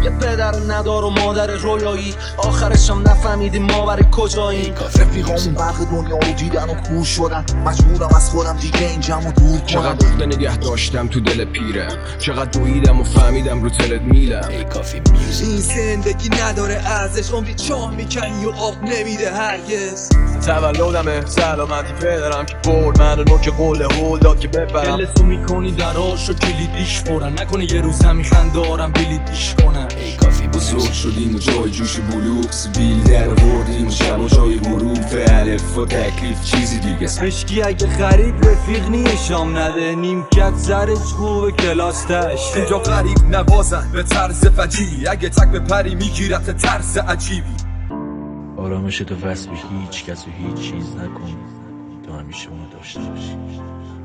یه پدر ندار و مادر رویایی، آخرش هم نفهمیدیم ما برای کجاییم. رفیقامون برق دنیا رو دیدن و کور شدن، مجبورم از خودم دیگه این جمع دور کنم. چقدر وقت نگه داشتم تو دل پیرم، چقدر دویدم و فهمیدم رو تلت میلم. این زندگی نداره ارزش، عمری چاه میکنی و آب نمیده هرگز. تولدمه سلامتی پدرم که برد من رو که قول هول داد که بپرم. دلتو میکنی دراشو کلیدیش برن، نکنه یه روز همین خندارم بلیدیش کنن. بزرگ شدیم و جای جوش بلوغ، سیبیل در بردیم و شب و جای حروف الف و تکلیف چیزی دیگه. عشقی اگه غریب رفیق نیه شام نده، نیمکت سرش خوب کلاس تش. اینجا غریب نوازن به طرز فجیعی، اگه تک به پری میگیرت ترس عجیبی. آرامش تو وصل به هیچ کس و هیچ چیز نکن، تو همیشه اونو داشته باشی.